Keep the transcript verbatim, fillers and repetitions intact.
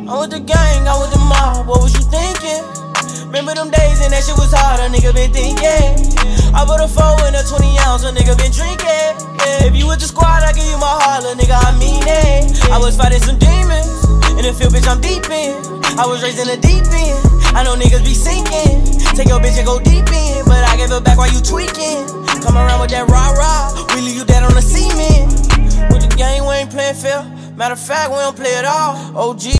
I'm with the gang, I'm with the mob, what was you thinking? Remember them days and that shit was hard, a nigga been thinking. I put a four in a twenty ounce, a nigga been drinking. Yeah. If you with the squad, I give you my heart, little nigga, I mean it. I was fighting some demons, in the field, bitch, I'm deep in. I was raised in the deep end, I know niggas be sinking. Take your bitch and go deep in, but I give it back while you tweaking. Come around with that rah-rah, we leave you dead on the cement. With the gang, we ain't playing fair. Matter of fact, we don't play at all. O G